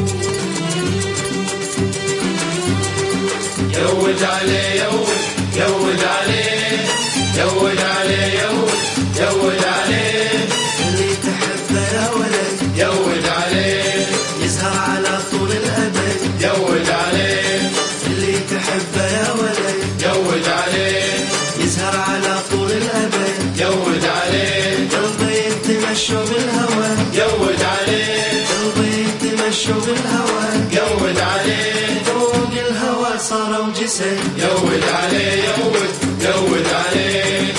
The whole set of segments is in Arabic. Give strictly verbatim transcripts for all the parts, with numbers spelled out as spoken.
يود عليه يود يود عليه يود عليه يود يود عليه اللي تحبه يا ولد يود عليه يسهر على طول الأبد. يود عليه اللي تحبه يا ولد يود عليه يسهر على طول الأبد. يود عليه قلبي يتمشوا بالهوى يود عليه قلبي يتمشوا بالهوى. يود عليه فوق الهوى صاروا جسد. يود عليه يود يود عليه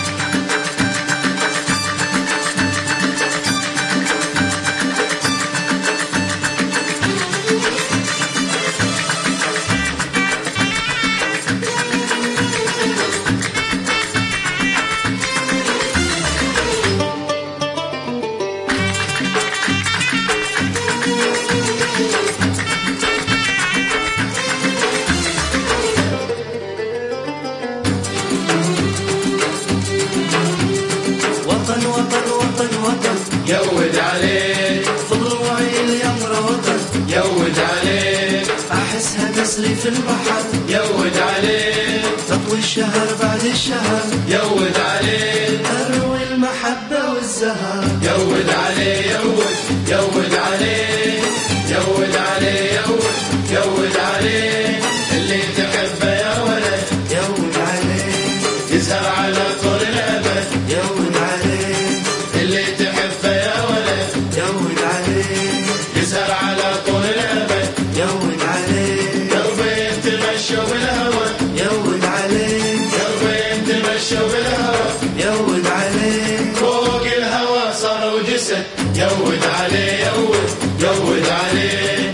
وطن وطن وطن وطن يود عليه فضلوعي اليمر وطن. يود عليه أحسها تسلي في البحر يود عليه تطوي الشهر بعد الشهر. يود عليه أروي المحبة والزهر. يود عليه يود يود عليه يود عليه يود يود عليه اللي تحبه يا ولد يود عليه يسهر على طول الأبد. يود عليه اللي تحبه يا ولد يود عليه يسهر على طول الأبد. يود عليه قلبي يتمشوا بالهوى يود عليه قلبي يتمشوا بالهوى. يود عليه فوق الهوى صاروا جسد. يود عليه يود يود عليه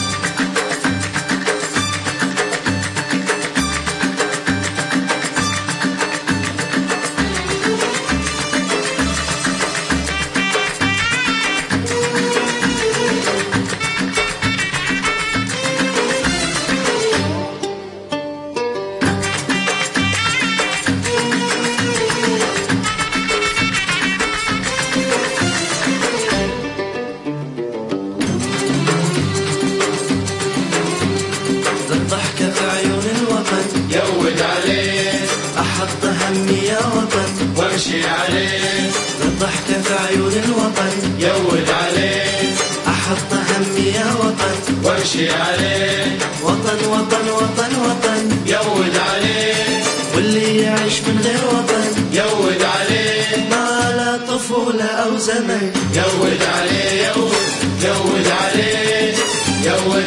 الضحكة في عيون الوطن يود عليه أحط همي يا وطن. وامشي عليه الضحكة في عيون الوطن يود عليه أحط همي يا وطن. وامشي عليه وطن وطن وطن وطن يود عليه واللي يعيش من غير وطن يود عليه ما لا طفولة أو زمن. يود عليه يود يود عليه يود